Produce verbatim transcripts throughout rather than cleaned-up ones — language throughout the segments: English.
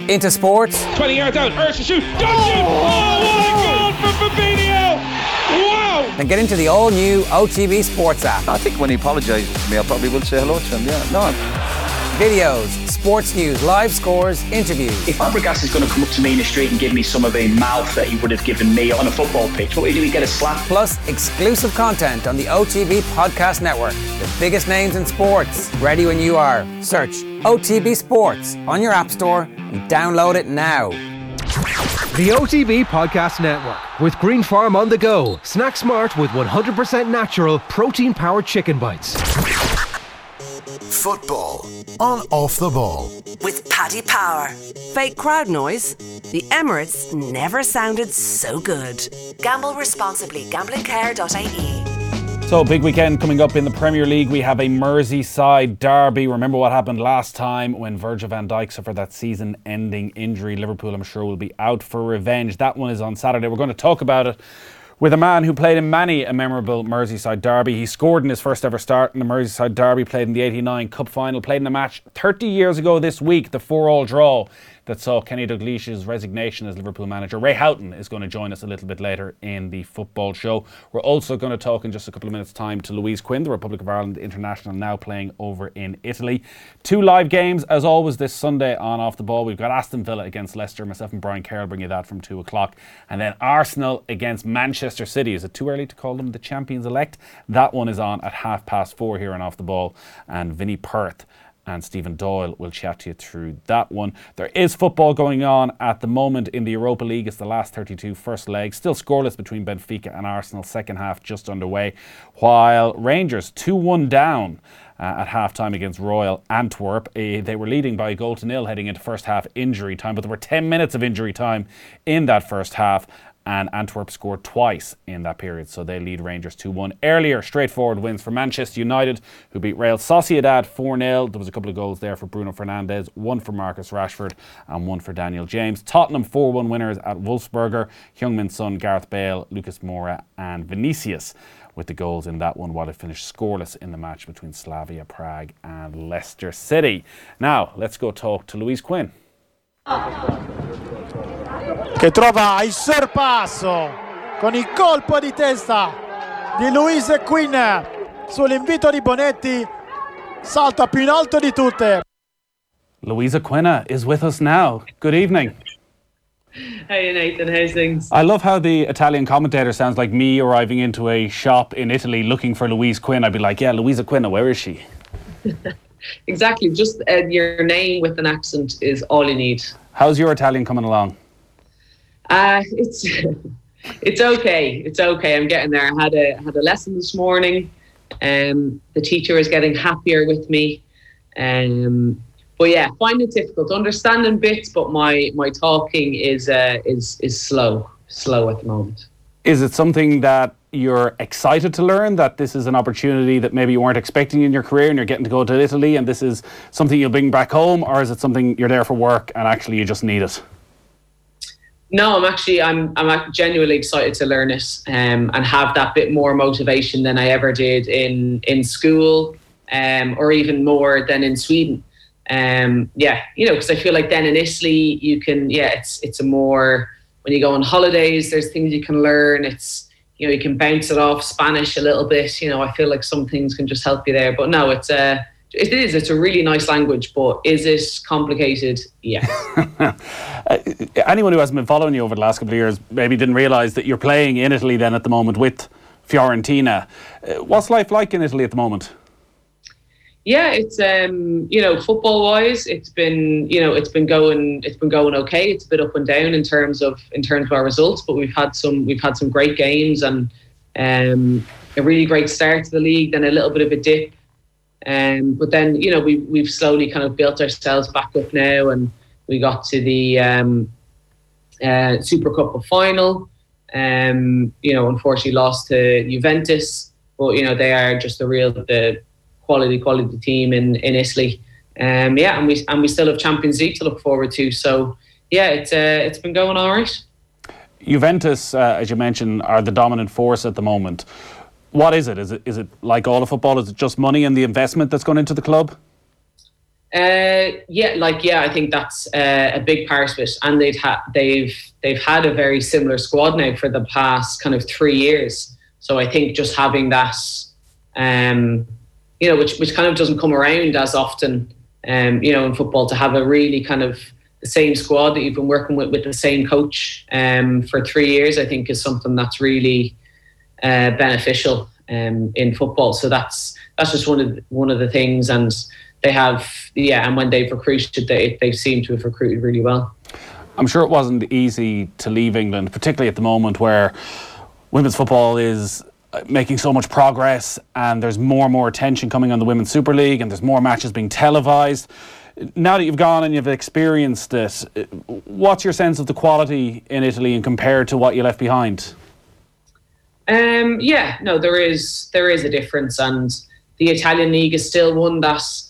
into sports. twenty yards out, Ursha shoot, Dungeon! Oh, what a goal from Fabinho! Wow! Then get into the all-new O T B Sports app. I think when he apologises to me, I probably will say hello to him, yeah. No. Videos, sports news, live scores, interviews. If Fabregas is going to come up to me in the street and give me some of the mouth that he would have given me on a football pitch, what do we do? We get a slap. Plus, exclusive content on the O T B Podcast Network. The biggest names in sports. Ready when you are. Search O T B Sports on your app store and download it now. The O T B Podcast Network with Green Farm on the go. Snack smart with one hundred percent natural protein-powered chicken bites. Football on Off the Ball with Paddy Power. Fake crowd noise? The Emirates never sounded so good. Gamble responsibly. gambling care dot I E. So, big weekend coming up in the Premier League. We have a Merseyside derby. Remember what happened last time when Virgil van Dijk suffered that season-ending injury. Liverpool, I'm sure, will be out for revenge. That one is on Saturday. We're going to talk about it with a man who played in many a memorable Merseyside derby. He scored in his first ever start in the Merseyside derby, played in the eighty-nine Cup final, played in a match thirty years ago this week, the four-all draw that saw Kenny Dalglish's resignation as Liverpool manager. Ray Houghton is going to join us a little bit later in the football show. We're also going to talk in just a couple of minutes' time to Louise Quinn, the Republic of Ireland international, now playing over in Italy. Two live games, as always, this Sunday on Off the Ball. We've got Aston Villa against Leicester. Myself and Brian Carroll bring you that from two o'clock. And then Arsenal against Manchester City. Is it too early to call them the champions-elect? That one is on at half past four here on Off the Ball. And Vinnie Perth and Stephen Doyle will chat to you through that one. There is football going on at the moment in the Europa League. It's the last thirty-two first leg. Still scoreless between Benfica and Arsenal. Second half just underway. While Rangers two one down uh, at half-time against Royal Antwerp. Uh, they were leading by a goal to nil heading into first half injury time. But there were ten minutes of injury time in that first half. And Antwerp scored twice in that period, so they lead Rangers two one. Earlier, straightforward wins for Manchester United, who beat Real Sociedad four nil. There was a couple of goals there for Bruno Fernandes, one for Marcus Rashford and one for Daniel James. Tottenham four one winners at Wolfsberger. Heung-min Son, Gareth Bale, Lucas Moura and Vinicius with the goals in that one, while it finished scoreless in the match between Slavia Prague and Leicester City. Now, let's go talk to Louise Quinn. Che trova il sorpasso con il colpo di testa di Louise Quinn sull'invito di Bonetti, salta più in alto di tutte. Louisa Quinn is with us now. Good evening. Hey Nathan, how's things? I love how the Italian commentator sounds like me arriving into a shop in Italy looking for Louise Quinn. I'd be like, yeah, Louisa Quinn, where is she? Exactly, just uh, your name with an accent is all you need. How's your Italian coming along? Uh, it's it's okay. It's okay. I'm getting there. I had a had a lesson this morning. Um, the teacher is getting happier with me. Um, but yeah, find it difficult. Understanding bits, but my my talking is uh, is is slow, slow at the moment. Is it something that you're excited to learn, that this is an opportunity that maybe you weren't expecting in your career and you're getting to go to Italy and this is something you'll bring back home, or is it something you're there for work and actually you just need it? No, I'm actually, I'm I'm genuinely excited to learn it um, and have that bit more motivation than I ever did in, in school um, or even more than in Sweden. Um, yeah, you know, because I feel like then in Italy, you can, yeah, it's it's a more, when you go on holidays, there's things you can learn. It's, you know, you can bounce it off Spanish a little bit. You know, I feel like some things can just help you there. But no, it's a, it is, it's a really nice language, but is it complicated? Yeah. uh, anyone who hasn't been following you over the last couple of years maybe didn't realise that you're playing in Italy then at the moment with Fiorentina. Uh, what's life like in Italy at the moment? Yeah, it's um, you know, football wise, it's been, you know, it's been going, it's been going okay. It's a bit up and down in terms of in terms of our results, but we've had some, we've had some great games and um, a really great start to the league, then a little bit of a dip. Um, but then, you know, we, we've slowly kind of built ourselves back up now, and we got to the um, uh, Super Cup final. Um, you know, unfortunately lost to Juventus, but, you know, they are just the real, the quality, quality team in, in Italy. Um, yeah, and we and we still have Champions League to look forward to. So, yeah, it's uh, it's been going all right. Juventus, uh, as you mentioned, are the dominant force at the moment. What is it? Is it is it like all of football? Is it just money and the investment that's gone into the club? Uh, yeah, like yeah, I think that's uh, a big part of it, and they've had they've they've had a very similar squad now for the past kind of three years. So I think just having that, um, you know, which which kind of doesn't come around as often, um, you know, in football, to have a really kind of the same squad that you've been working with with the same coach um, for three years, I think is something that's really uh, beneficial um, in football. So that's that's just one of the, one of the things, and. They have, yeah, and when they've recruited, they they seem to have recruited really well. I'm sure it wasn't easy to leave England, particularly at the moment where women's football is making so much progress and there's more and more attention coming on the Women's Super League and there's more matches being televised. Now that you've gone and you've experienced it, what's your sense of the quality in Italy and compared to what you left behind? Um, yeah, no, there is there is a difference, and the Italian league is still one that's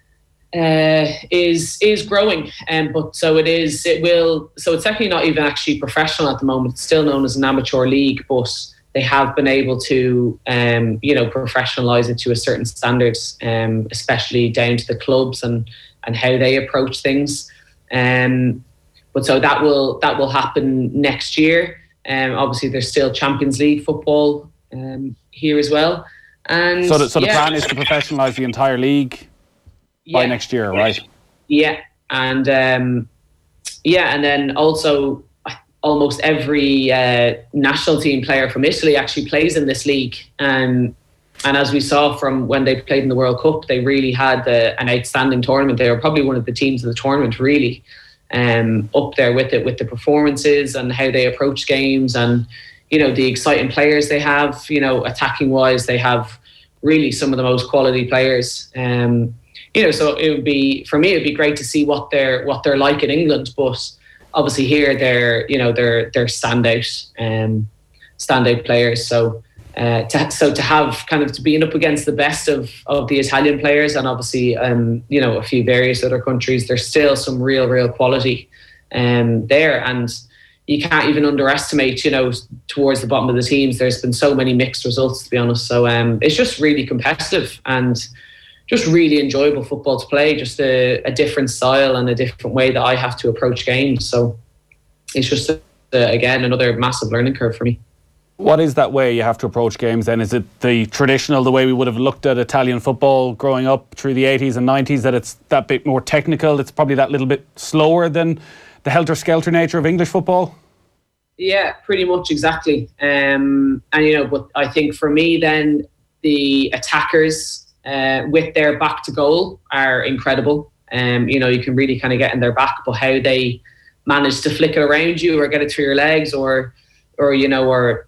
Uh, is is growing, um, but so it is. It will. So it's definitely not even actually professional at the moment. It's still known as an amateur league, but they have been able to, um, you know, professionalize it to a certain standard, um, especially down to the clubs and and how they approach things. Um, but so that will that will happen next year. Um, obviously, there's still Champions League football um, here as well. And so, the, so yeah. the plan is to professionalise the entire league. By Yeah. next year, right? Yeah, and um, yeah, and then also almost every uh, national team player from Italy actually plays in this league. Um, and as we saw from when they played in the World Cup, they really had uh, an outstanding tournament. They were probably one of the teams of the tournament, really, um, up there with it, with the performances and how they approach games, and you know the exciting players they have. You know, attacking wise, they have really some of the most quality players. Um, You know, so it would be, for me, it'd be great to see what they're what they're like in England. But obviously here, they're you know they're they're standout um, standout players. So uh, to so to have kind of to being up against the best of, of the Italian players, and obviously um, you know a few various other countries, there's still some real real quality um, there, and you can't even underestimate. You know, towards the bottom of the teams, there's been so many mixed results, to be honest. So um, it's just really competitive and just really enjoyable football to play, just a, a different style and a different way that I have to approach games. So it's just, a, a, again, another massive learning curve for me. What is that way you have to approach games then? Is it the traditional, the way we would have looked at Italian football growing up through the eighties and nineties, that it's that bit more technical, it's probably that little bit slower than the helter-skelter nature of English football? Yeah, pretty much exactly. Um, and, you know, but I think for me then, the attackers, Uh, with their back to goal are incredible. Um, you know, you can really kind of get in their back, but how they manage to flick it around you or get it through your legs, or, or you know, or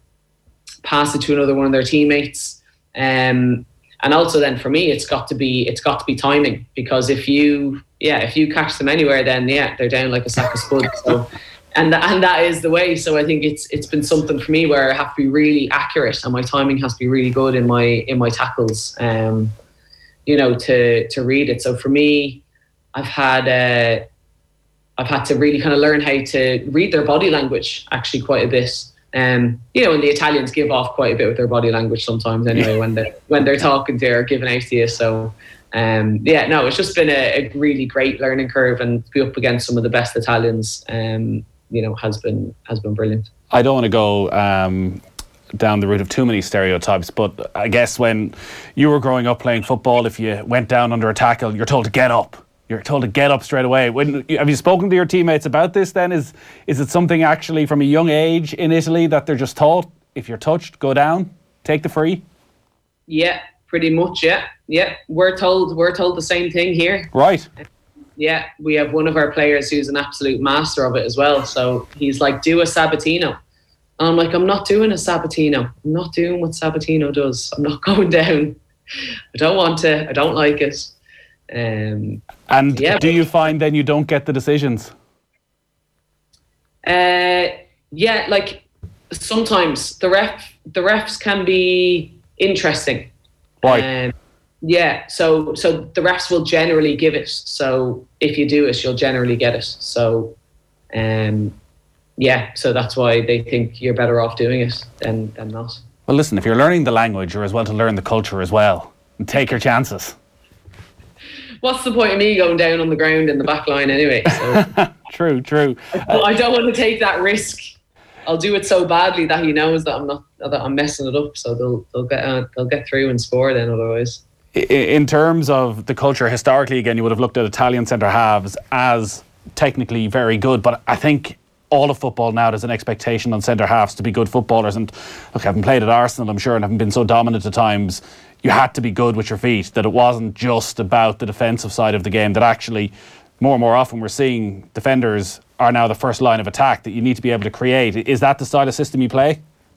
pass it to another one of their teammates. Um, and also then for me, it's got to be it's got to be timing, because if you yeah if you catch them anywhere, then yeah they're down like a sack of spud. So. And th- and that is the way. So I think it's it's been something for me where I have to be really accurate, and my timing has to be really good in my in my tackles. Um, you know, to to read it. So for me, I've had uh, I've had to really kind of learn how to read their body language actually quite a bit. Um, you know, and the Italians give off quite a bit with their body language sometimes anyway when they when they're talking to you or giving out to you. So um, yeah, no, it's just been a, a really great learning curve, and to be up against some of the best Italians, um, you know, has been has been brilliant. I don't want to go um, down the route of too many stereotypes, but I guess when you were growing up playing football, if you went down under a tackle, you're told to get up. You're told to get up straight away. When, have you spoken to your teammates about this then? Is is it something actually from a young age in Italy that they're just taught, if you're touched, go down, take the free? Yeah, pretty much, yeah. Yeah, we're told we're told the same thing here. Right. Yeah, we have one of our players who's an absolute master of it as well. So he's like, do a Sabatino. And I'm like, I'm not doing a Sabatino. I'm not doing what Sabatino does. I'm not going down. I don't want to. I don't like it. Um, and yeah, do you find then you don't get the decisions? Uh, yeah, like sometimes the ref, the refs can be interesting. Right. Um, yeah, so so the refs will generally give it. So if you do it, you'll generally get it. So, um, yeah, so that's why they think you're better off doing it than, than not. Well, listen, if you're learning the language, you're as well to learn the culture as well. And take your chances. what's the point of me going down on the ground in the back line anyway? So. True, true. I, I don't want to take that risk. I'll do it so badly that he knows that I'm not that I'm messing it up. So they'll they'll get uh, they'll get through and score then otherwise. In terms of the culture, historically, again, you would have looked at Italian centre halves as technically very good, but I think all of football now, there's an expectation on centre halves to be good footballers. And look, having played at Arsenal, I'm sure, and having been so dominant at times, you had to be good with your feet, that it wasn't just about the defensive side of the game, that actually more and more often we're seeing defenders are now the first line of attack, that you need to be able to create. Is that the style of system you play?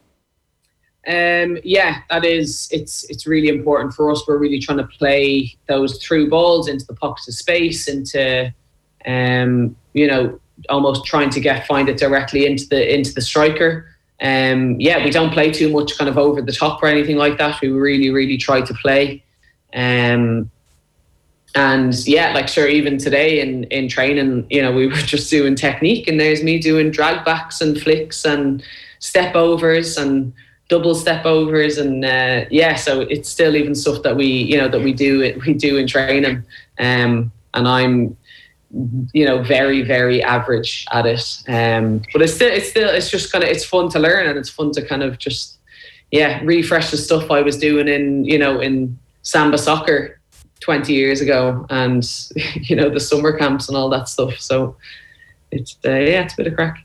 Um, yeah, that is. It's it's really important for us. We're really trying to play those through balls into the pockets of space, into um, you know, almost trying to get find it directly into the into the striker. Um, yeah, we don't play too much kind of over the top or anything like that. We really, really try to play. Um, and yeah, like sure, even today in in training, you know, we were just doing technique, and there's me doing drag backs and flicks and step overs and double step overs, and uh, yeah, so it's still even stuff that we, you know, that we do we do in training, um, and I'm, you know, very very average at it, um, but it's still it's still it's just kind of it's fun to learn, and it's fun to kind of just yeah refresh the stuff I was doing in, you know, in Samba soccer twenty years ago, and you know, the summer camps and all that stuff. So it's uh, yeah, it's a bit of crack.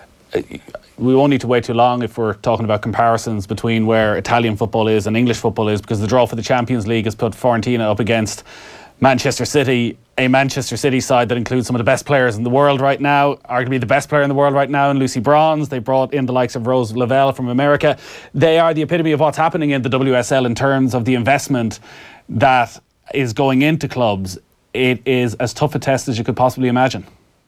We won't need to wait too long if we're talking about comparisons between where Italian football is and English football is, because the draw for the Champions League has put Fiorentina up against Manchester City, a Manchester City side that includes some of the best players in the world right now, arguably the best player in the world right now in Lucy Bronze. They brought in the likes of Rose Lavelle from America. They are the epitome of what's happening in the W S L in terms of the investment that is going into clubs. It is as tough a test as you could possibly imagine.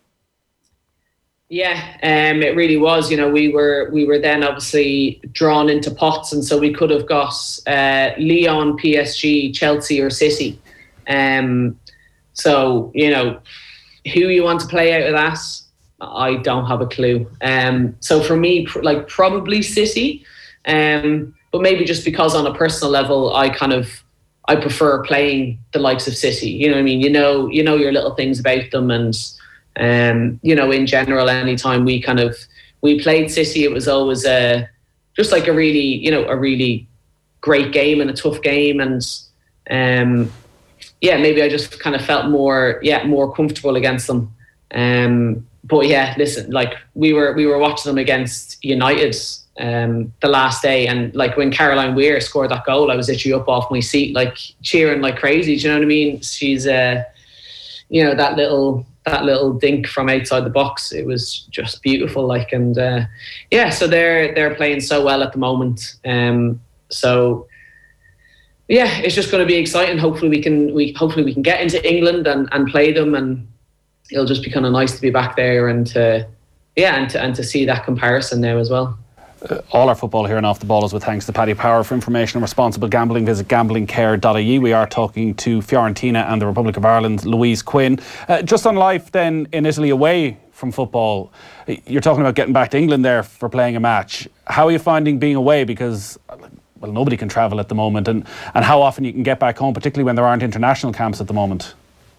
Yeah, um, it really was. You know, we were we were then obviously drawn into pots, and so we could have got uh, Lyon, P S G, Chelsea, or City. Um, so you know, who you want to play out of that, I don't have a clue. Um, so for me, pr- like probably City, um, but maybe just because on a personal level, I kind of I prefer playing the likes of City. You know what I mean? You know, you know your little things about them, and. Um, you know, in general, anytime we kind of we played City, it was always a just like a really, you know, a really great game and a tough game, and um, yeah, maybe I just kind of felt more, yeah, more comfortable against them. Um, but yeah, listen, like we were we were watching them against United um, the last day, and like when Caroline Weir scored that goal, I was literally up off my seat, like cheering like crazy. Do you know what I mean? She's, uh, you know, that little. that little dink from outside the box, it was just beautiful. Like, and uh, yeah, so they're they're playing so well at the moment. Um, so yeah, it's just going to be exciting. Hopefully we can we hopefully we can get into England and, and play them, and it'll just be kind of nice to be back there and to yeah and to and to see that comparison now as well. Uh, all our football here and Off the Ball is with thanks to Paddy Power. For information on responsible gambling, visit gambling care dot I E. We are talking to Fiorentina and the Republic of Ireland, Louise Quinn. Uh, just on life then in Italy, away from football, you're talking about getting back to England there for playing a match. How are you finding being away? Because, well, nobody can travel at the moment, and, and how often you can get back home, particularly when there aren't international camps at the moment?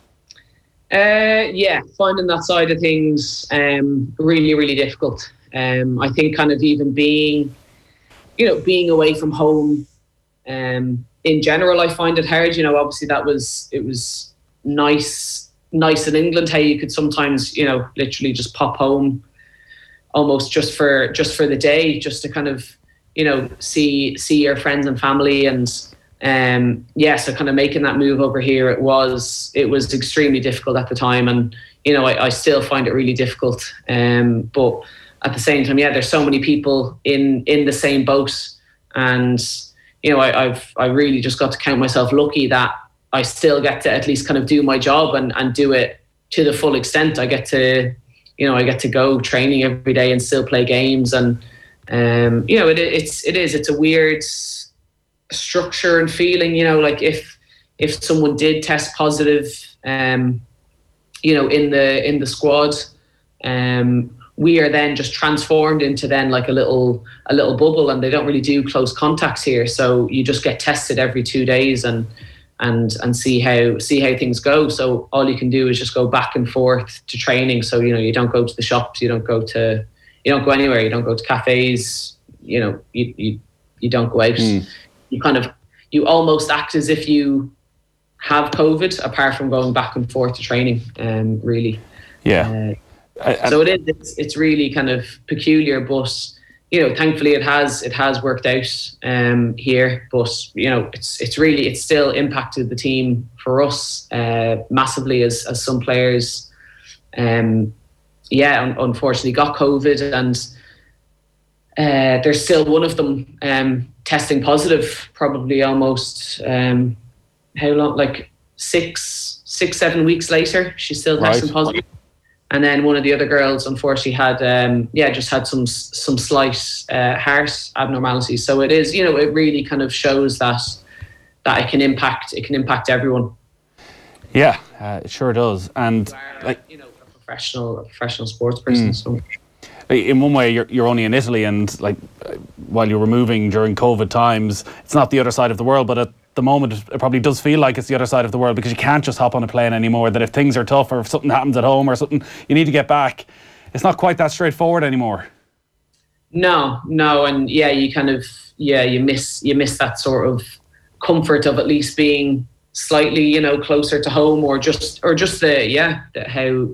Uh, yeah, finding that side of things um, really, really difficult. Um, I think kind of even being, you know, being away from home um, in general, I find it hard. You know, obviously that was, it was nice, nice in England how you could sometimes, you know, literally just pop home almost just for, just for the day, just to kind of, you know, see, see your friends and family. And um, yeah, so kind of making that move over here, it was, it was extremely difficult at the time. And, you know, I, I still find it really difficult. Um, but at the same time, yeah, there's so many people in, in the same boat, and you know, I, I've I really just got to count myself lucky that I still get to at least kind of do my job and, and do it to the full extent. I get to, you know, I get to go training every day and still play games, and um, you know, it, it's it is it's a weird structure and feeling. You know, like if if someone did test positive, um, you know, in the in the squad, um. we are then just transformed into then like a little a little bubble, and they don't really do close contacts here. So you just get tested every two days. And and and see how see how things go. So all you can do is just go back and forth to training. So you know you don't go to the shops, you don't go to you don't go anywhere, you don't go to cafes. You know you you, you don't go out. Mm. You kind of you almost act as if you have COVID, apart from going back and forth to training. Um, really, yeah. Uh, I, I, so it is. It's, it's really kind of peculiar, but you know, thankfully it has it has worked out um, here. But you know, it's it's really it's still impacted the team for us uh, massively as as some players, um, yeah, un- unfortunately got COVID, and uh, there's still one of them um, testing positive, probably almost um, how long, like six six seven weeks later, she's still testing right. positive. And then one of the other girls, unfortunately, had um, yeah, just had some some slight uh, heart abnormalities. So it is, you know, it really kind of shows that that it can impact it can impact everyone. Yeah, uh, it sure does. And like, you know, a professional a professional sports person. Mm. So. In one way, you're you're only in Italy, and like while you were moving during COVID times, it's not the other side of the world, but at the moment it probably does feel like it's the other side of the world, because you can't just hop on a plane anymore. That if things are tough or if something happens at home or something, you need to get back. It's not quite that straightforward anymore. No, no, and yeah, you kind of yeah you miss you miss that sort of comfort of at least being slightly, you know, closer to home, or just or just the yeah the, how.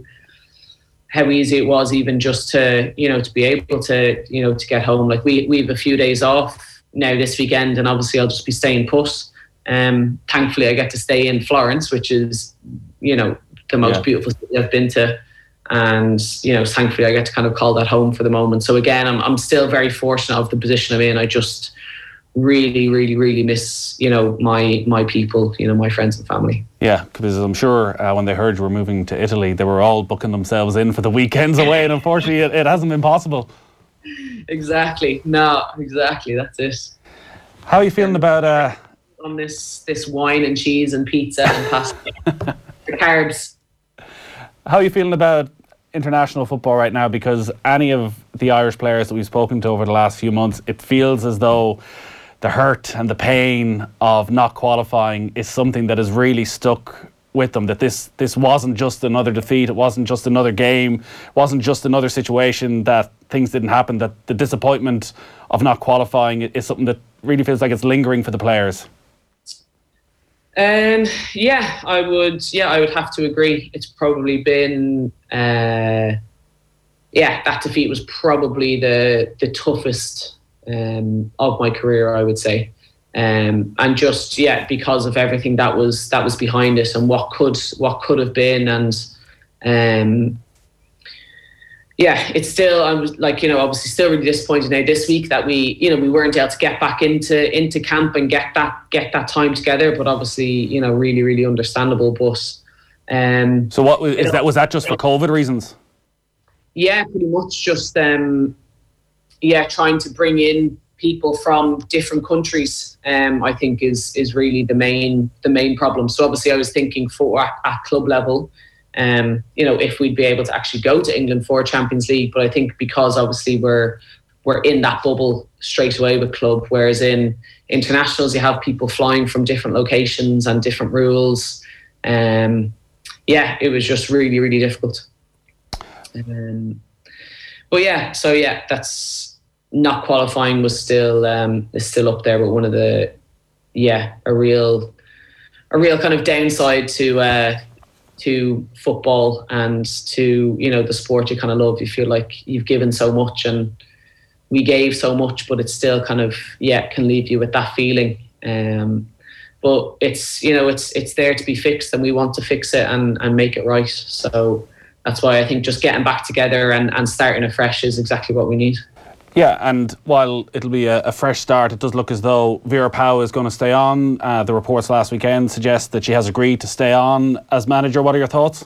how easy it was even just to, you know, to be able to, you know, to get home. Like we we have a few days off now this weekend, and obviously I'll just be staying put. Um, thankfully I get to stay in Florence, which is, you know, the most yeah. beautiful city I've been to. And, you know, thankfully I get to kind of call that home for the moment. So again, I'm I'm still very fortunate of the position I'm in. I just really, really, really miss, you know, my my people, you know, my friends and family. Yeah, because I'm sure uh, when they heard you were moving to Italy, they were all booking themselves in for the weekends away, and unfortunately it, it hasn't been possible. Exactly. No, exactly. That's it. How are you feeling about... Uh, on this, this wine and cheese and pizza and pasta. The carbs. How are you feeling about international football right now? Because any of the Irish players that we've spoken to over the last few months, it feels as though the hurt and the pain of not qualifying is something that has really stuck with them, that this this wasn't just another defeat, it wasn't just another game, it wasn't just another situation that things didn't happen, that the disappointment of not qualifying is something that really feels like it's lingering for the players. Um, yeah, I would. Yeah, I would have to agree. It's probably been, uh, yeah, that defeat was probably the the toughest um, of my career, I would say, um, and just yeah, because of everything that was that was behind it, and what could what could have been, and um, yeah, it's still, I was like, you know, obviously still really disappointed now this week that we, you know, we weren't able to get back into into camp and get that get that time together. But obviously, you know, really, really understandable. But um, so what was, is that? Was that just for COVID reasons? Yeah, pretty much just um, yeah, trying to bring in people from different countries. Um, I think is is really the main the main problem. So obviously, I was thinking for at, at club level. Um, you know, if we'd be able to actually go to England for Champions League, but I think because obviously we're we're in that bubble straight away with club, whereas in internationals you have people flying from different locations and different rules. Um, yeah, it was just really, really difficult. Um, but yeah, so yeah, that's not qualifying was still um, is still up there, but one of the yeah a real a real kind of downside to. Uh, to football and to, you know, the sport you kind of love. You feel like you've given so much and we gave so much, but it's still kind of, yeah, can leave you with that feeling. Um, but it's, you know, it's it's there to be fixed, and we want to fix it and, and make it right. So that's why I think just getting back together and, and starting afresh is exactly what we need. Yeah, and while it'll be a, a fresh start, it does look as though Vera Pauw is going to stay on. Uh, the reports last weekend suggest that she has agreed to stay on as manager. What are your thoughts?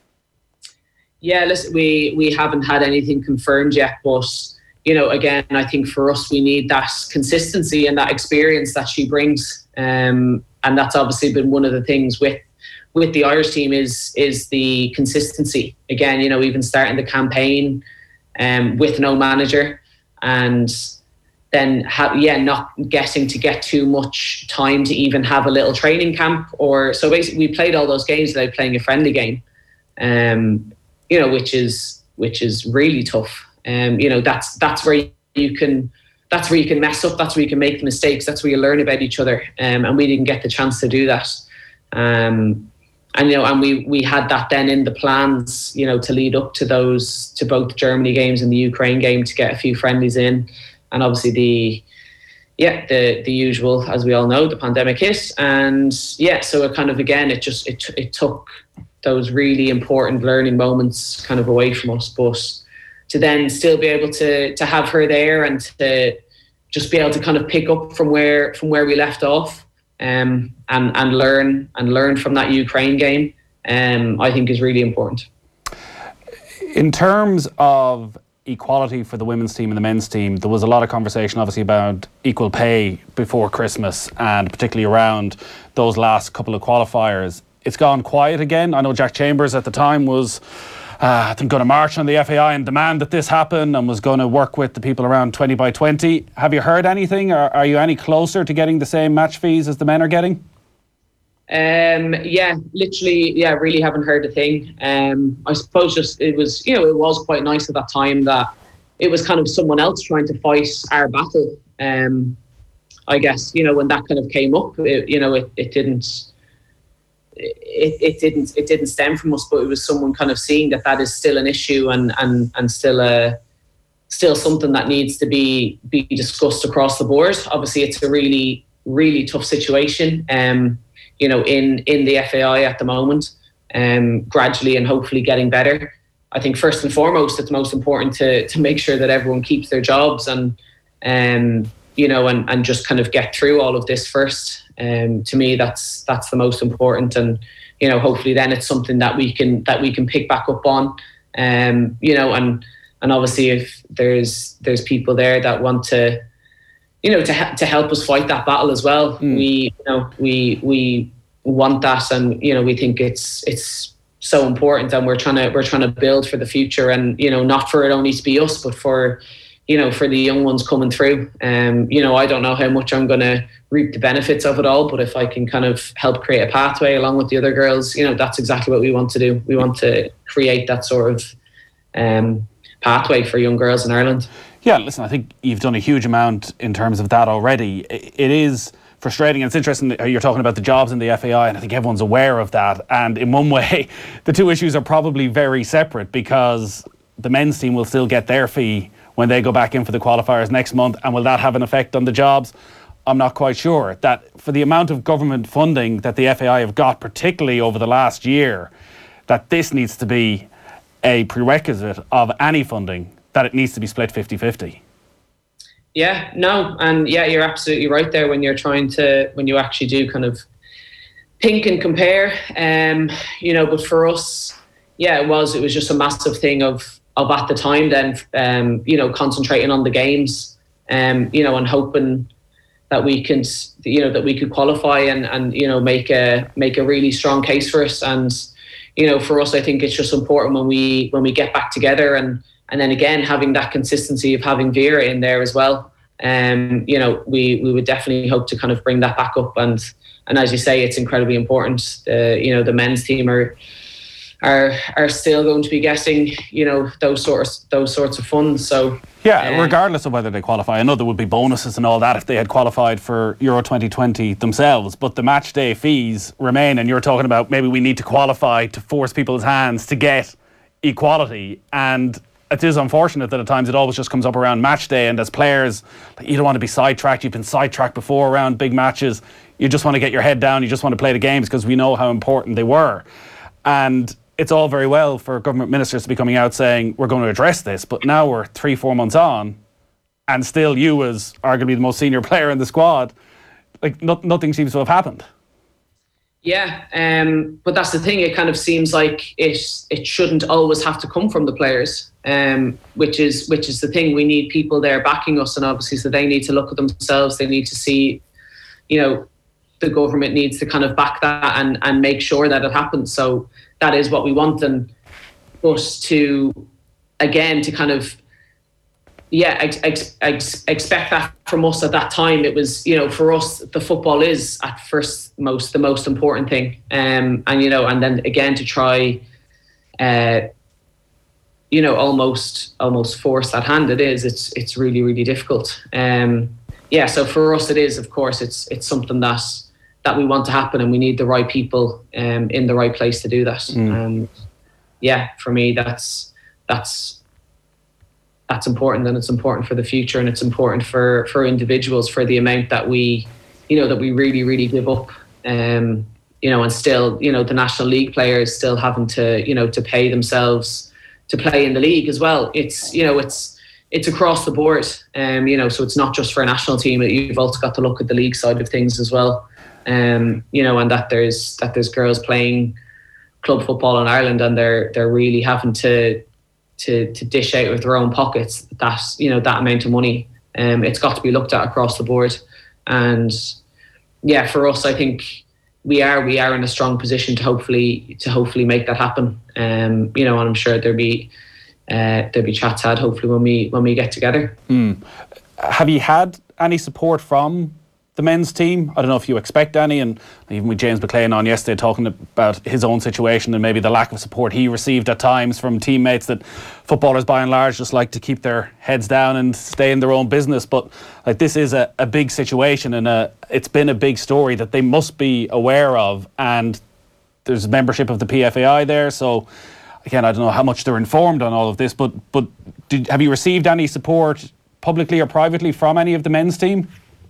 Yeah, listen, we, we haven't had anything confirmed yet, but, you know, again, I think for us, we need that consistency and that experience that she brings. Um, and that's obviously been one of the things with with the Irish team is is the consistency. Again, you know, even starting the campaign um, with no manager. And then ha- yeah, not getting to get too much time to even have a little training camp. Or so basically, we played all those games without playing a friendly game, um, you know, which is which is really tough. Um, you know, that's that's where you can that's where you can mess up. That's where you can make mistakes. That's where you learn about each other. Um, and we didn't get the chance to do that. Um, and you know, and we we had that then in the plans, you know, to lead up to those to both the Germany games and the Ukraine game to get a few friendlies in. And obviously the, yeah, the the usual, as we all know, the pandemic hit. And yeah, so it kind of, again, it just, it it took those really important learning moments kind of away from us. But to then still be able to to have her there and to just be able to kind of pick up from where from where we left off, um, and, and learn and learn from that Ukraine game, um, I think is really important. In terms of equality for the women's team and the men's team, there was a lot of conversation obviously about equal pay before Christmas, and particularly around those last couple of qualifiers. It's gone quiet again. I know Jack Chambers at the time was uh, I think going to march on the F A I and demand that this happen, and was going to work with the people around twenty by twenty. Have you heard anything, or are you any closer to getting the same match fees as the men are getting? Um, yeah, literally, yeah, really haven't heard a thing. Um, I suppose just it was, you know, it was quite nice at that time that it was kind of someone else trying to fight our battle. Um, I guess, you know, when that kind of came up, it, you know, it, it didn't, it, it didn't, it didn't stem from us, but it was someone kind of seeing that that is still an issue and and and still a, still something that needs to be be discussed across the board. Obviously, it's a really, really tough situation. Um. you know, in, in the F A I at the moment, um, gradually and hopefully getting better. I think first and foremost, it's most important to to make sure that everyone keeps their jobs and, um, you know, and, and just kind of get through all of this first. Um, to me, that's that's the most important, and you know, hopefully then it's something that we can that we can pick back up on. Um, you know, and and obviously if there's there's people there that want to, you know, to ha- to help us fight that battle as well. Mm. We, you know, we we want that, and you know, we think it's it's so important, and we're trying to we're trying to build for the future, and you know, not for it only to be us, but for, you know, for the young ones coming through. Um, you know, I don't know how much I'm going to reap the benefits of it all, but if I can kind of help create a pathway along with the other girls, you know, that's exactly what we want to do. We want to create that sort of um, pathway for young girls in Ireland. Yeah, listen, I think you've done a huge amount in terms of that already. It is frustrating, and it's interesting that you're talking about the jobs in the F A I, and I think everyone's aware of that. And in one way, the two issues are probably very separate, because the men's team will still get their fee when they go back in for the qualifiers next month, and will that have an effect on the jobs? I'm not quite sure. That for the amount of government funding that the F A I have got, particularly over the last year, that this needs to be a prerequisite of any funding, that it needs to be split fifty-fifty. Yeah, no, and yeah, you're absolutely right there when you're trying to, when you actually do kind of think and compare, um, you know, but for us, yeah, it was, it was just a massive thing of, of at the time then, um, you know, concentrating on the games, um, you know, and hoping that we can, you know, that we could qualify and, and, you know, make a, make a really strong case for us. And, you know, for us, I think it's just important when we, when we get back together, and, And then again, having that consistency of having Vera in there as well. Um, you know, we we would definitely hope to kind of bring that back up. And and as you say, it's incredibly important. Uh, you know, the men's team are are are still going to be getting, you know, those sorts those sorts of funds. So yeah, uh, regardless of whether they qualify, I know there would be bonuses and all that if they had qualified for Euro twenty twenty themselves, but the match day fees remain. And you're talking about maybe we need to qualify to force people's hands to get equality. And it is unfortunate that at times it always just comes up around match day, and as players, you don't want to be sidetracked. You've been sidetracked before around big matches. You just want to get your head down. You just want to play the games because we know how important they were. And it's all very well for government ministers to be coming out saying we're going to address this, but now we're three, four months on, and still you, as arguably the most senior player in the squad, like no, nothing seems to have happened. Yeah, um, but that's the thing. It kind of seems like it it shouldn't always have to come from the players, um, which is which is the thing. We need people there backing us, and obviously, so they need to look at themselves. They need to see, you know, the government needs to kind of back that and and make sure that it happens. So that is what we want. And but to again to kind of yeah, ex- ex- ex- expect that from us at that time. It was, you know, for us, the football is at first most the most important thing, um, and you know, and then again to try, uh, you know, almost almost force that hand. It is. It's it's really really difficult. Um, yeah. So for us, it is. Of course, it's it's something that that we want to happen, and we need the right people um, in the right place to do that. Mm. And yeah, for me, that's that's. That's important, and it's important for the future, and it's important for, for individuals, for the amount that we, you know, that we really, really give up, um, you know, and still, you know, the National League players still having to, you know, to pay themselves to play in the league as well. It's, you know, it's it's across the board, um, you know, so it's not just for a national team. You've also got to look at the league side of things as well, um, you know, and that there's that there's girls playing club football in Ireland, and they're they're really having to. To, to dish out with their own pockets that, you know, that amount of money. Um, it's got to be looked at across the board. And yeah, for us, I think we are we are in a strong position to hopefully to hopefully make that happen. Um, you know, and I'm sure there'll be uh, there'll be chats had hopefully when we when we get together. Mm. Have you had any support from the men's team? I don't know if you expect any, and even with James McLean on yesterday talking about his own situation and maybe the lack of support he received at times from teammates, that footballers by and large just like to keep their heads down and stay in their own business. But like, this is a, a big situation, and a, it's been a big story that they must be aware of, and there's membership of the P F A I there, so again, I don't know how much they're informed on all of this, but but did, have you received any support publicly or privately from any of the men's team?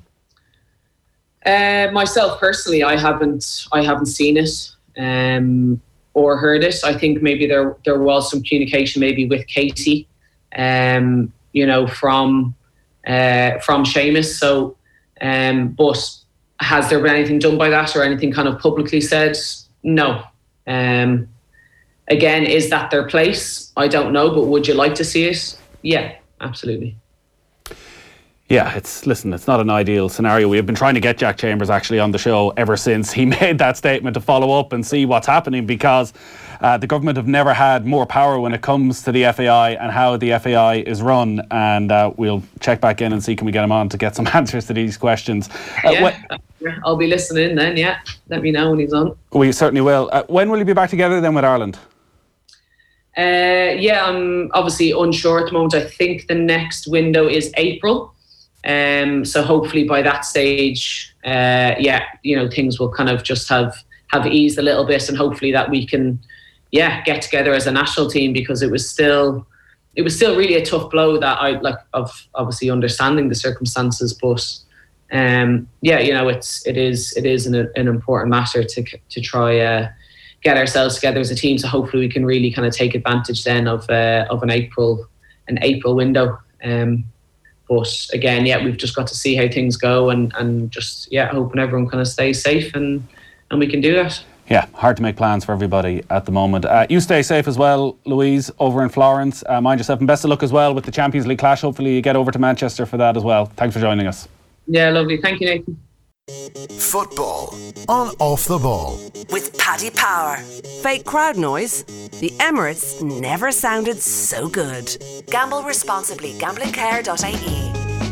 Uh, myself personally, I haven't, I haven't seen it um, or heard it. I think maybe there there was some communication, maybe with Katie, um, you know, from uh, from Seamus. So, um, but has there been anything done by that or anything kind of publicly said? No. Um, again, is that their place? I don't know, but would you like to see it? Yeah, absolutely. Yeah, it's listen, it's not an ideal scenario. We have been trying to get Jack Chambers actually on the show ever since he made that statement to follow up and see what's happening, because uh, the government have never had more power when it comes to the F A I and how the F A I is run. And uh, we'll check back in and see can we get him on to get some answers to these questions. Uh, yeah, wh- I'll be listening then, yeah. Let me know when he's on. We certainly will. Uh, when will you be back together then with Ireland? Uh, yeah, I'm obviously unsure at the moment. I think the next window is April. Um, so hopefully by that stage, uh, yeah, you know, things will kind of just have, have eased a little bit, and hopefully that we can, yeah, get together as a national team, because it was still, it was still really a tough blow that I like of obviously understanding the circumstances, but um, yeah, you know, it's, it is, it is an, an important matter to, to try, uh, get ourselves together as a team. So hopefully we can really kind of take advantage then of, uh, of an April, an April window. Um, But again, yeah, we've just got to see how things go, and, and just, yeah, hoping everyone kind of stays safe, and, and we can do that. Yeah, hard to make plans for everybody at the moment. Uh, you stay safe as well, Louise, over in Florence. Uh, mind yourself, and best of luck as well with the Champions League clash. Hopefully you get over to Manchester for that as well. Thanks for joining us. Yeah, lovely. Thank you, Nathan. Football on Off the Ball with Paddy Power. Fake crowd noise? The Emirates never sounded so good. Gamble responsibly. Gambling care dot I E.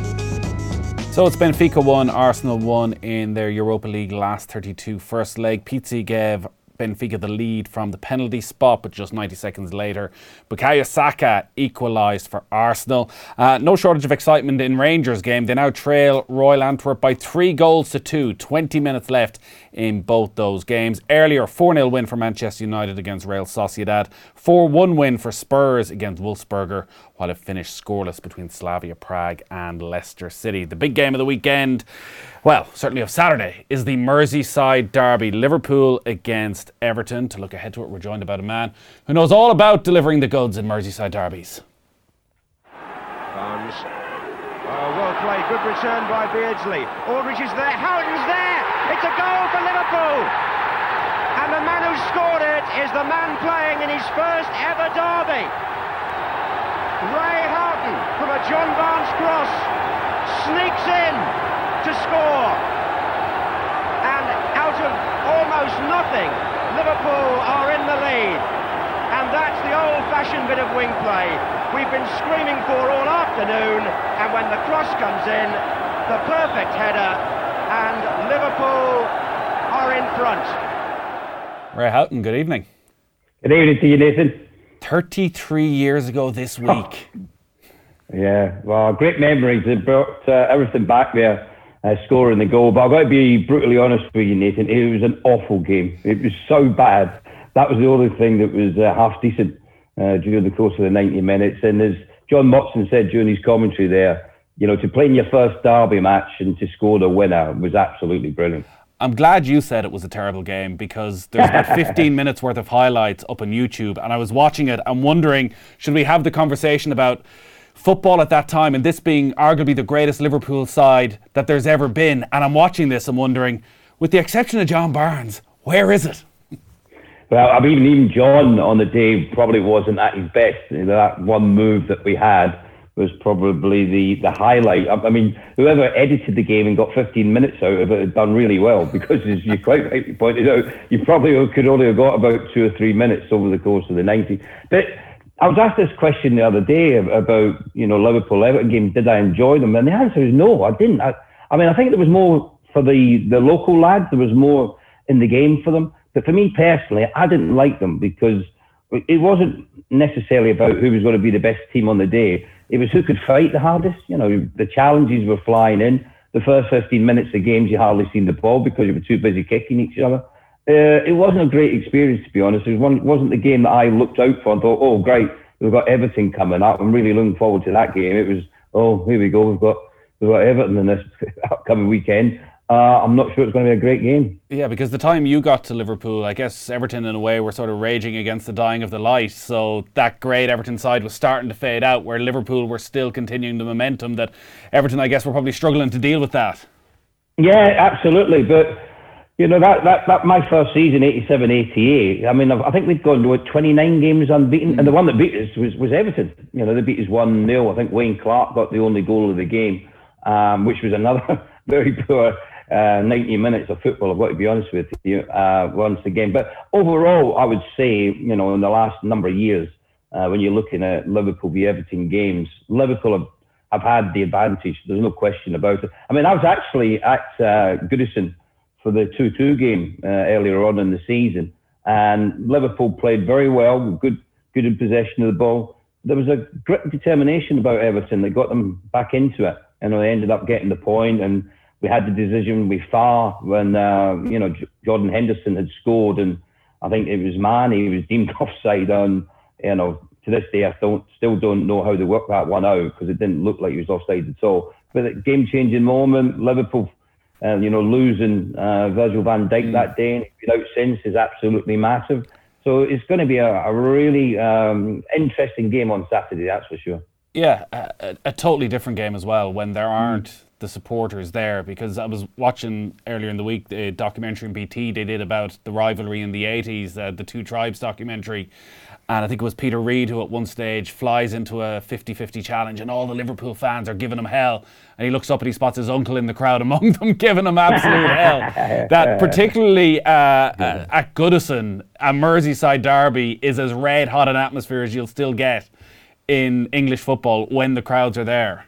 So it's Benfica one, Arsenal one in their Europa League last thirty-two first leg. Pizzi gave Benfica the lead from the penalty spot, but just ninety seconds later, Bukayo Saka equalised for Arsenal. Uh, no shortage of excitement in Rangers game. They now trail Royal Antwerp by three goals to two. twenty minutes left in both those games. Earlier, four nil win for Manchester United against Real Sociedad. four one win for Spurs against Wolfsberger, while it finished scoreless between Slavia Prague and Leicester City. The big game of the weekend, well, certainly of Saturday, is the Merseyside derby. Liverpool against Everton. To look ahead to it, we're joined by a man who knows all about delivering the goods in Merseyside derbies. Barnes. Oh, well played. Good return by Beardsley. Aldridge is there. Houghton's there. It's a goal for Liverpool. And the man who scored it is the man playing in his first ever derby. Ray Houghton, from a John Barnes cross, sneaks in to score. And out of almost nothing, Liverpool are in the lead. And And that's the old-fashioned bit of wing play we've been screaming for all afternoon, and when the cross comes in, the perfect header, and Liverpool are in front. Ray Houghton, good evening. Good evening to you, Nathan. thirty-three years ago this week. Oh. Yeah, well, great memories. They brought uh, everything back there, uh, scoring the goal. But I've got to be brutally honest with you, Nathan. It was an awful game. It was so bad. That was the only thing that was uh, half decent uh, during the course of the ninety minutes. And as John Motson said during his commentary there, you know, to play in your first derby match and to score the winner was absolutely brilliant. I'm glad you said it was a terrible game, because there's about fifteen minutes worth of highlights up on YouTube, and I was watching it and wondering, should we have the conversation about football at that time and this being arguably the greatest Liverpool side that there's ever been? And I'm watching this and wondering, with the exception of John Barnes, where is it? Well, I mean, even John on the day probably wasn't at his best. You know, that one move that we had was probably the, the highlight. I mean, whoever edited the game and got fifteen minutes out of it had done really well, because as you quite rightly pointed out, you probably could only have got about two or three minutes over the course of the ninety. But I was asked this question the other day about, you know, Liverpool-Everton game, did I enjoy them? And the answer is no, I didn't. I, I mean, I think there was more for the, the local lads, there was more in the game for them. But for me personally, I didn't like them, because it wasn't necessarily about who was going to be the best team on the day. It was who could fight the hardest. You know, the challenges were flying in. The first fifteen minutes of games, you hardly seen the ball because you were too busy kicking each other. Uh, it wasn't a great experience, to be honest. It was one, wasn't the game that I looked out for and thought, oh, great, we've got Everton coming up. I'm really looking forward to that game. It was, oh, here we go. We've got, we've got Everton in this upcoming weekend. Uh, I'm not sure it's going to be a great game. Yeah, because the time you got to Liverpool, I guess Everton in a way were sort of raging against the dying of the light. So that great Everton side was starting to fade out, where Liverpool were still continuing the momentum that Everton, I guess, were probably struggling to deal with that. Yeah, absolutely. But, you know, that, that, that my first season, eighty-seven eighty-eight, I mean, I think we'd gone to twenty-nine games unbeaten. Mm. And the one that beat us was, was Everton. You know, they beat us one nil. I think Wayne Clark got the only goal of the game, um, which was another very poor Uh, ninety minutes of football, I've got to be honest with you, uh, once again. But overall, I would say, you know, in the last number of years, uh, when you're looking at Liverpool v Everton games, Liverpool have, have had the advantage. There's no question about it. I mean, I was actually at uh, Goodison for the two two game uh, earlier on in the season, and Liverpool played very well, good, good in possession of the ball. There was a grit and determination about Everton that got them back into it, and they ended up getting the point. And we had the decision with F A R when, uh, you know, J- Jordan Henderson had scored, and I think it was Mane, he was deemed offside on, you know, to this day I don't, still don't know how they worked that one out, because it didn't look like he was offside at all. But a game-changing moment, Liverpool, uh, you know, losing uh, Virgil van Dijk mm. that day, and without since, is absolutely massive. So it's going to be a, a really um, interesting game on Saturday, that's for sure. Yeah, a, a totally different game as well when there aren't mm. the supporters there, because I was watching earlier in the week the documentary in B T they did about the rivalry in the eighties, uh, the Two Tribes documentary, and I think it was Peter Reid who at one stage flies into a fifty-fifty challenge and all the Liverpool fans are giving him hell, and he looks up and he spots his uncle in the crowd among them giving him absolute hell. That particularly uh, uh, at Goodison, a Merseyside derby is as red hot an atmosphere as you'll still get in English football when the crowds are there.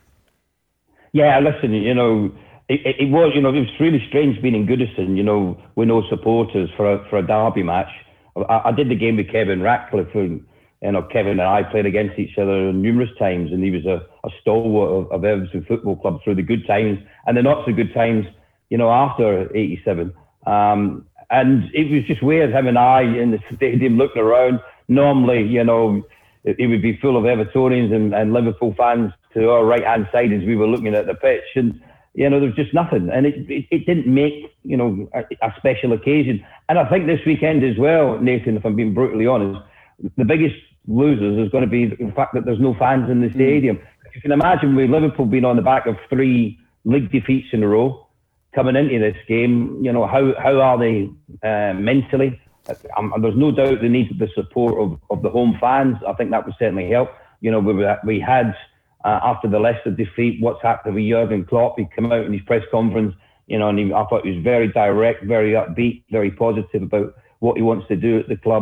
Yeah, listen, you know, it, it, it was, you know, it was really strange being in Goodison, you know, with no supporters for a, for a derby match. I, I did the game with Kevin Ratcliffe, and, you know, Kevin and I played against each other numerous times, and he was a, a stalwart of, of Everton Football Club through the good times and the not so good times, you know, after eighty-seven. Um, and it was just weird, him and I in the stadium looking around. Normally, you know, it, it would be full of Evertonians and, and Liverpool fans to our right-hand side as we were looking at the pitch, and you know, there was just nothing, and it it, it didn't make, you know, a, a special occasion. And I think this weekend as well, Nathan, if I'm being brutally honest, the biggest losers is going to be the fact that there's no fans in the stadium. Mm. You can imagine with Liverpool being on the back of three league defeats in a row, coming into this game, you know, how how are they uh, mentally? Um, there's no doubt they need the support of, of the home fans. I think that would certainly help. You know, we we had. Uh, after the Leicester defeat, what's happened with Jurgen Klopp? He came out in his press conference, you know, and he, I thought he was very direct, very upbeat, very positive about what he wants to do at the club.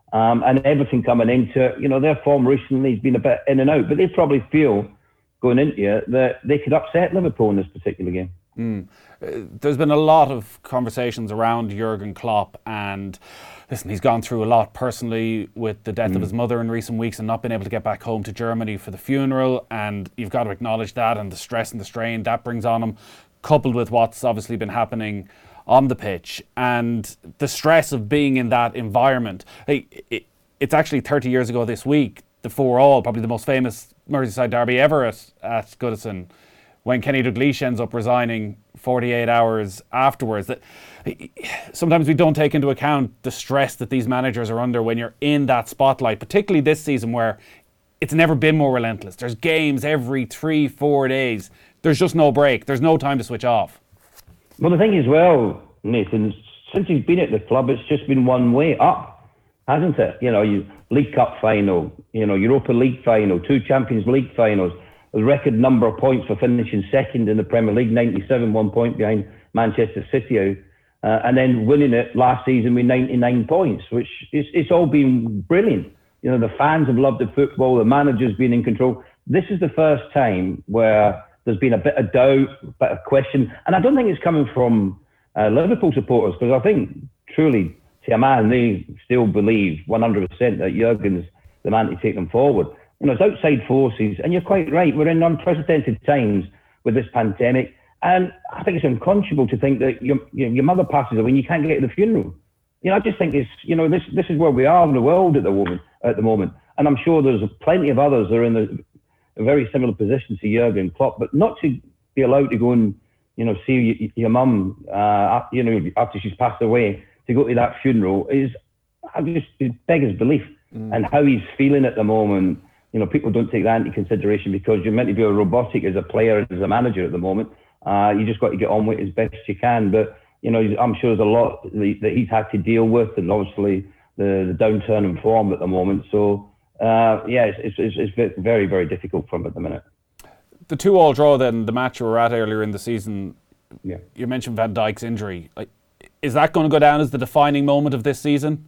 Um, and Everton coming into it, you know, their form recently has been a bit in and out, but they probably feel going into it that they could upset Liverpool in this particular game. Mm. Uh, there's been a lot of conversations around Jurgen Klopp, and listen, he's gone through a lot personally with the death mm. of his mother in recent weeks and not being able to get back home to Germany for the funeral, and you've got to acknowledge that and the stress and the strain that brings on him, coupled with what's obviously been happening on the pitch and the stress of being in that environment. Hey, it, it's actually thirty years ago this week, the four all, probably the most famous Merseyside derby ever at, at Goodison, when Kenny Dalglish ends up resigning forty-eight hours afterwards. That sometimes we don't take into account the stress that these managers are under when you're in that spotlight, particularly this season where it's never been more relentless. There's games every three, four days. There's just no break. There's no time to switch off. Well, the thing is, well, Nathan, since he's been at the club, it's just been one way up, hasn't it? You know, you League Cup final, you know, Europa League final, two Champions League finals, a record number of points for finishing second in the Premier League, ninety-seven, one point behind Manchester City, uh, and then winning it last season with ninety-nine points, which is it's all been brilliant. You know, the fans have loved the football, the manager's been in control. This is the first time where there's been a bit of doubt, a bit of question, and I don't think it's coming from uh, Liverpool supporters, because I think truly, to a man, they still believe one hundred percent that Jurgen's the man to take them forward. You know, it's outside forces, and you're quite right. We're in unprecedented times with this pandemic, and I think it's unconscionable to think that your your mother passes away and you can't get to the funeral. You know, I just think it's, you know, this this is where we are in the world at the moment. At the moment, and I'm sure there's plenty of others that are in the, a very similar position to Jurgen Klopp, but not to be allowed to go and, you know, see your, your mum, uh, you know, after she's passed away, to go to that funeral is, I just it beggars belief. Mm. And how he's feeling at the moment. You know, people don't take that into consideration because you're meant to be a robotic as a player, as a manager at the moment. Uh, you just got to get on with it as best you can. But, you know, I'm sure there's a lot that he's had to deal with, and obviously the, the downturn in form at the moment. So, uh, yeah, it's, it's, it's very, very difficult for him at the minute. The two-all draw then, the match you were at earlier in the season, yeah. You mentioned Van Dijk's injury. Like, is that going to go down as the defining moment of this season?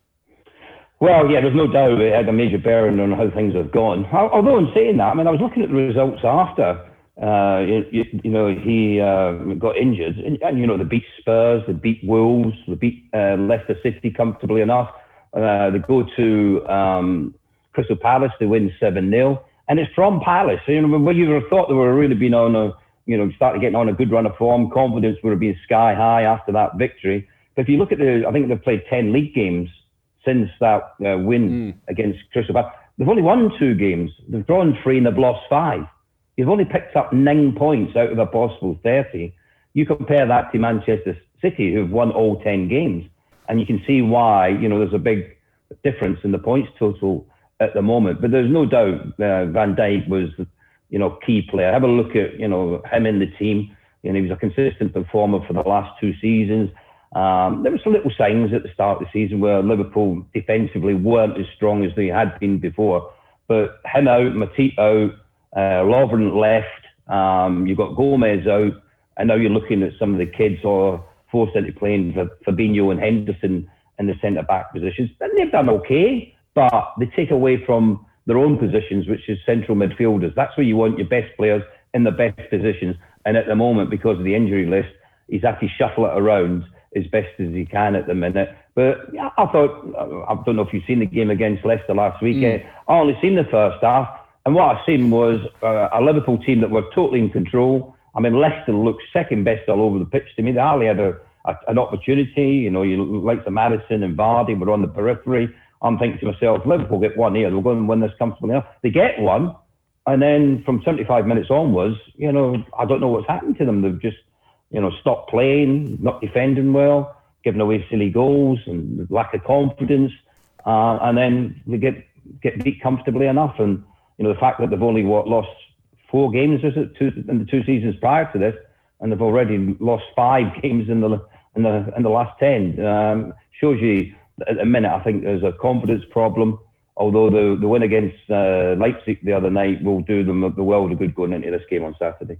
Well, yeah, there's no doubt it had a major bearing on how things have gone. Although in saying that, I mean, I was looking at the results after, uh, you, you know, he uh, got injured. And, and, you know, they beat Spurs, they beat Wolves, they beat uh, Leicester City comfortably enough. Uh, they go to um, Crystal Palace, they win seven nil. And it's from Palace. So, you know, when you would have thought they were really been on a, you know, started getting on a good run of form, confidence would have been sky high after that victory. But if you look at the, I think they've played ten league games since that uh, win mm. against Crystal Palace. They've only won two games. They've drawn three and they've lost five. You've only picked up nine points out of a possible thirty. You compare that to Manchester City, who've won all ten games, and you can see why, you know, there's a big difference in the points total at the moment. But there's no doubt uh, Van Dijk was, you know, key player. Have a look at, you know, him in the team. You know, he was a consistent performer for the last two seasons. Um, there were some little signs at the start of the season where Liverpool defensively weren't as strong as they had been before. But him out, Matip out, uh, Lovren left, um, you've got Gomez out, and now you're looking at some of the kids who are forced into playing for Fabinho and Henderson in the centre-back positions. And they've done okay, but they take away from their own positions, which is central midfielders. That's where you want your best players in the best positions. And at the moment, because of the injury list, he's had to shuffle it around as best as he can at the minute. But yeah, I thought, I don't know if you've seen the game against Leicester last weekend. Mm. I only seen the first half. And what I seen was uh, a Liverpool team that were totally in control. I mean, Leicester looked second best all over the pitch to me. They hardly had a, a, an opportunity. You know, you like the Maddison and Vardy were on the periphery. I'm thinking to myself, Liverpool get one here. They're going to win this comfortably enough. They get one. And then from seventy-five minutes onwards, you know, I don't know what's happened to them. They've just, you know, stopped playing, not defending well, giving away silly goals and lack of confidence. Uh, and then they get get beat comfortably enough. And, you know, the fact that they've only what, lost four games is it, two, in the two seasons prior to this, and they've already lost five games in the in the in the last ten, um, shows you that at the minute I think there's a confidence problem. Although the the win against uh, Leipzig the other night will do them the world of good going into this game on Saturday.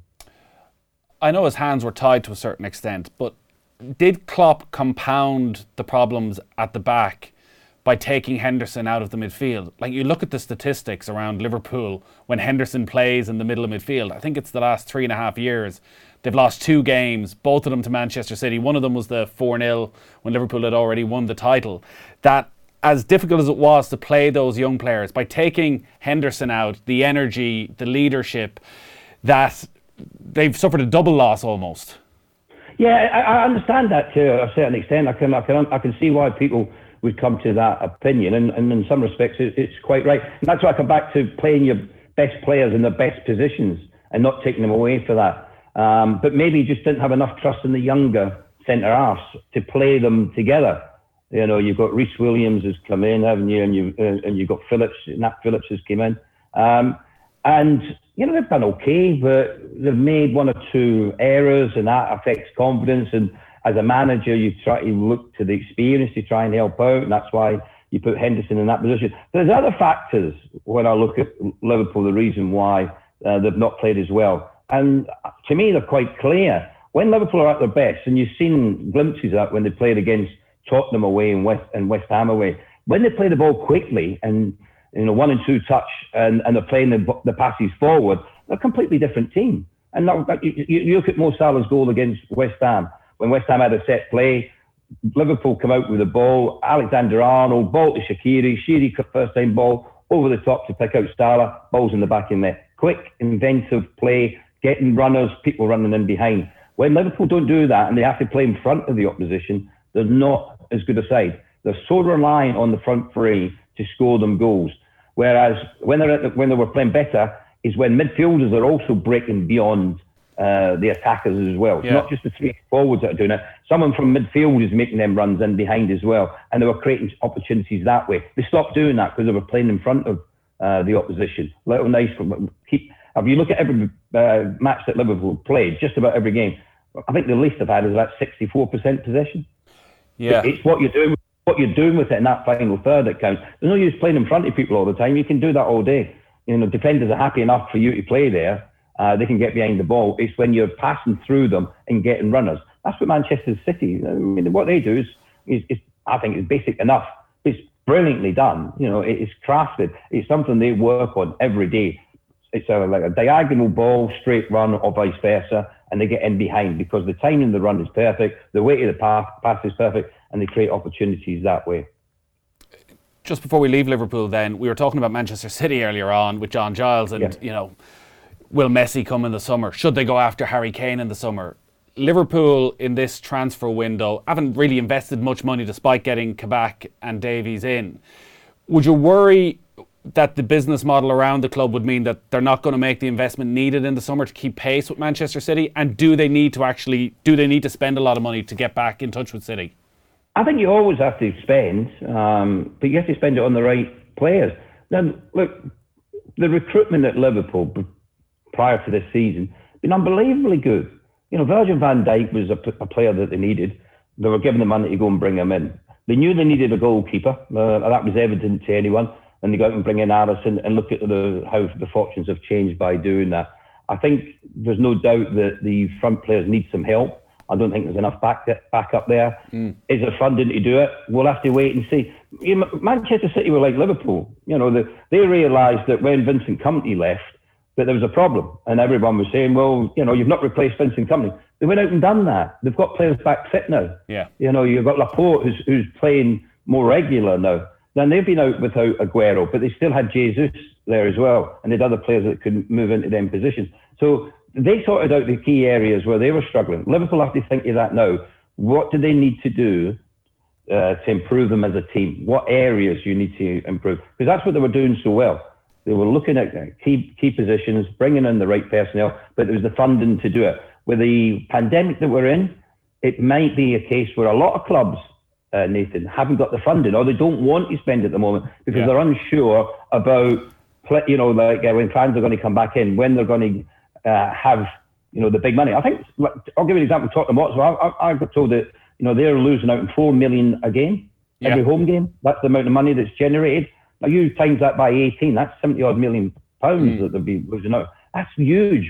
I know his hands were tied to a certain extent, but did Klopp compound the problems at the back by taking Henderson out of the midfield. Like, you look at the statistics around Liverpool when Henderson plays in the middle of midfield. I think it's the last three and a half years. They've lost two games, both of them to Manchester City. One of them was the four nil when Liverpool had already won the title. That, as difficult as it was to play those young players, by taking Henderson out, the energy, the leadership, that they've suffered a double loss almost. Yeah, I, I understand that to a certain extent. I can, I can, I can see why people would come to that opinion, and, and in some respects, it, it's quite right. And that's why I come back to playing your best players in their best positions and not taking them away for that. Um, but maybe you just didn't have enough trust in the younger centre halves to play them together. You know, you've got Reece Williams has come in, haven't you? And you uh, and you've got Phillips, Nat Phillips has come in, um, and you know they've done okay, but they've made one or two errors, and that affects confidence. And as a manager, you try to look to the experience to try and help out, and that's why you put Henderson in that position. There's other factors when I look at Liverpool, the reason why uh, they've not played as well. And to me, they're quite clear. When Liverpool are at their best, and you've seen glimpses of that when they played against Tottenham away and West and West Ham away, when they play the ball quickly and you know one and two touch, and, and they're playing the, the passes forward, they're a completely different team. And now, you, you look at Mo Salah's goal against West Ham. When West Ham had a set play, Liverpool come out with the ball. Alexander-Arnold, ball to Shaqiri, Shaqiri first time ball over the top to pick out Salah, balls in the back in there. Quick, inventive play, getting runners, people running in behind. When Liverpool don't do that and they have to play in front of the opposition, they're not as good a side. They're so reliant on the front three to score them goals. Whereas when they're at the, when they were playing better is when midfielders are also breaking beyond uh, the attackers as well. It's yeah. not just the three forwards that are doing it. Someone from midfield is making them runs in behind as well, and they were creating opportunities that way. They stopped doing that because they were playing in front of uh, the opposition. Little nice. Keep. If you look at every uh, match that Liverpool played, just about every game, I think the least they've had is about sixty-four percent possession. Yeah, it's what you're doing. What you're doing with it in that final third that counts. There's no use playing in front of people all the time. You can do that all day. You know, defenders are happy enough for you to play there. Uh, they can get behind the ball. It's when you're passing through them and getting runners. That's what Manchester City. I mean, what they do is, is, is I think, is basic enough. It's brilliantly done. You know, it, it's crafted. It's something they work on every day. It's a, like a diagonal ball, straight run, or vice versa, and they get in behind because the timing of the run is perfect, the weight of the pass, pass is perfect, and they create opportunities that way. Just before we leave Liverpool then, we were talking about Manchester City earlier on with John Giles and, yeah. you know, will Messi come in the summer? Should they go after Harry Kane in the summer? Liverpool in this transfer window haven't really invested much money despite getting Kabak and Davies in. Would you worry that the business model around the club would mean that they're not going to make the investment needed in the summer to keep pace with Manchester City? And do they need to actually, do they need to spend a lot of money to get back in touch with City? I think you always have to spend, um, but you have to spend it on the right players. Now, look, the recruitment at Liverpool prior to this season has been unbelievably good. You know, Virgil van Dijk was a, a player that they needed. They were given the money to go and bring him in. They knew they needed a goalkeeper. Uh, that was evident to anyone. And they go out and bring in Alisson and look at the, how the fortunes have changed by doing that. I think there's no doubt that the front players need some help. I don't think there's enough back back up there. Mm. Is there funding to do it? We'll have to wait and see. You know, Manchester City were like Liverpool. You know, the, they realised that when Vincent Kompany left, that there was a problem, and everyone was saying, "Well, you know, you've not replaced Vincent Kompany." They went out and done that. They've got players back fit now. Yeah. You know, you've got Laporte who's who's playing more regular now. Then they've been out without Aguero, but they still had Jesus there as well, and they had other players that could move into them positions. So they sorted out the key areas where they were struggling. Liverpool have to think of that now. What do they need to do uh, to improve them as a team? What areas you need to improve? Because that's what they were doing so well. They were looking at key key positions, bringing in the right personnel, but there was the funding to do it. With the pandemic that we're in, it might be a case where a lot of clubs, uh, Nathan, haven't got the funding, or they don't want to spend at the moment because yeah. they're unsure about, you know, like uh, when fans are going to come back in, when they're going to uh, have, you know, the big money. I think I'll give you an example. Tottenham Hotspur. I, I, I got told that, you know, they're losing out on four million a game, yeah. every home game. That's the amount of money that's generated. Now you times that by eighteen. That's seventy odd million pounds mm. that they'll be losing out. That's huge.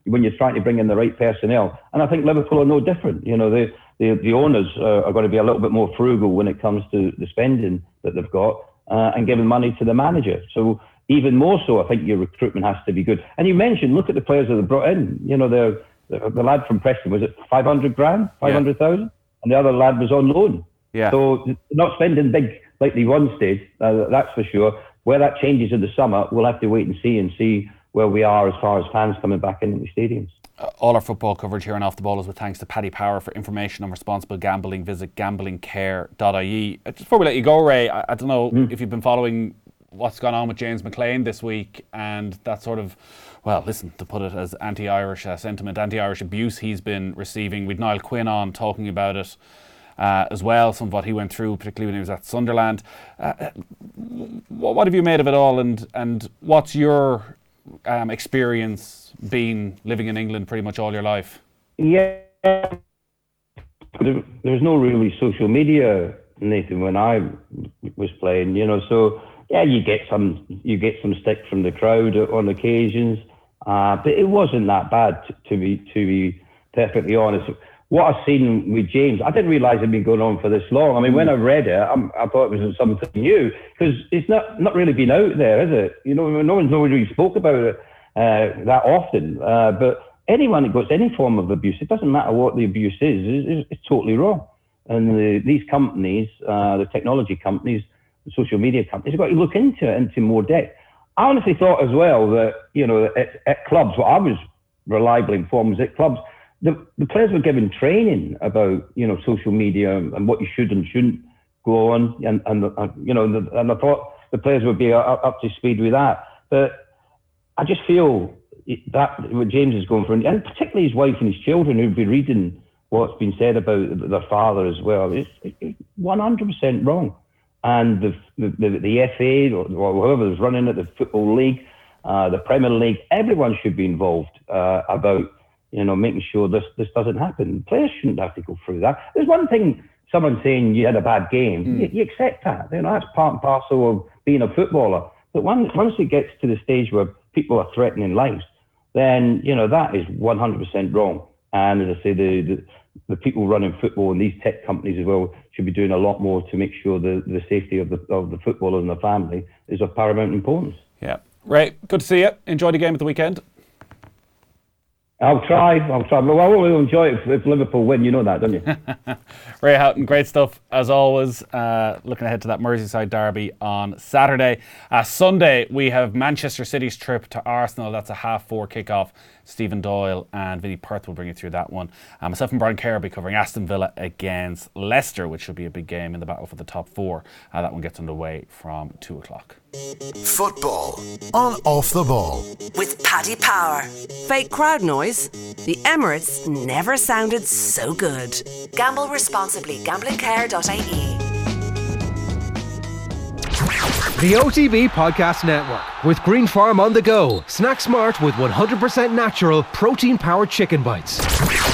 when you're trying to bring in the right personnel. And I think Liverpool are no different. You know, the the, the owners uh, are going to be a little bit more frugal when it comes to the spending that they've got uh, and giving money to the manager. So even more so, I think your recruitment has to be good. And you mentioned, look at the players that they brought in. You know, the the lad from Preston, was it five hundred grand, five hundred thousand? Yeah. And the other lad was on loan. Yeah. So not spending big like they once did, uh, that's for sure. Where that changes in the summer, we'll have to wait and see and see where we are as far as fans coming back into the stadiums. Uh, all our football coverage here on Off the Ball is with thanks to Paddy Power. For information on responsible gambling, visit gambling care dot I E. Just before we let you go, Ray, I, I don't know mm. if you've been following what's gone on with James McLean this week and that sort of, well, listen, to put it as anti-Irish uh, sentiment, anti-Irish abuse he's been receiving. We'd Niall Quinn on talking about it uh, as well, some of what he went through, particularly when he was at Sunderland. Uh, what, what have you made of it all, and, and what's your um, experience been living in England pretty much all your life? Yeah, there, there's no really social media, Nathan, when I was playing, you know, so yeah, you get some you get some stick from the crowd on occasions, uh, but it wasn't that bad to, to be to be perfectly honest. What I've seen with James, I didn't realise it'd been going on for this long. I mean, mm. when I read it, I'm, I thought it was something new because it's not not really been out there, is it? You know, no one's really spoke about it uh, that often. Uh, but anyone that gets any form of abuse, it doesn't matter what the abuse is, it's, it's totally wrong. And the, these companies, uh, the technology companies, the social media companies, have got to look into it into more depth. I honestly thought as well that, you know, at, at clubs, what I was reliably informed was at clubs, the, the players were given training about, you know, social media and what you should and shouldn't go on. And, and, and you know, the, and I thought the players would be up, up to speed with that. But I just feel that what James is going through, and particularly his wife and his children who've been reading what's been said about their father as well, it's, it's one hundred percent wrong. And the the, the F A or, or whoever was running it, the Football League, uh, the Premier League, everyone should be involved uh, about, you know, making sure this this doesn't happen. Players shouldn't have to go through that. There's one thing, someone saying you had a bad game, mm. you, you accept that. You know, that's part and parcel of being a footballer. But once once it gets to the stage where people are threatening lives, then, you know, that is one hundred percent wrong. And as I say, the, the the people running football and these tech companies as well should be doing a lot more to make sure the, the safety of the of the footballer and the family is of paramount importance. Yeah. Ray, good to see you. Enjoy the game at the weekend. I'll try. I'll try. Well, I will enjoy it if, if Liverpool win. You know that, don't you? Ray Houghton, great stuff as always. Uh, looking ahead to that Merseyside derby on Saturday. Uh, Sunday, we have Manchester City's trip to Arsenal. That's a half four kickoff. Stephen Doyle and Vinnie Perth will bring you through that one. Uh, myself and Brian Kerr will be covering Aston Villa against Leicester, which should be a big game in the battle for the top four. Uh, that one gets underway from two o'clock. Football on Off the Ball with Paddy Power. Fake crowd noise? The Emirates never sounded so good. Gamble responsibly. gambling care dot I E. The O T B Podcast Network with Green Farm on the go. Snack smart with one hundred percent natural protein-powered chicken bites.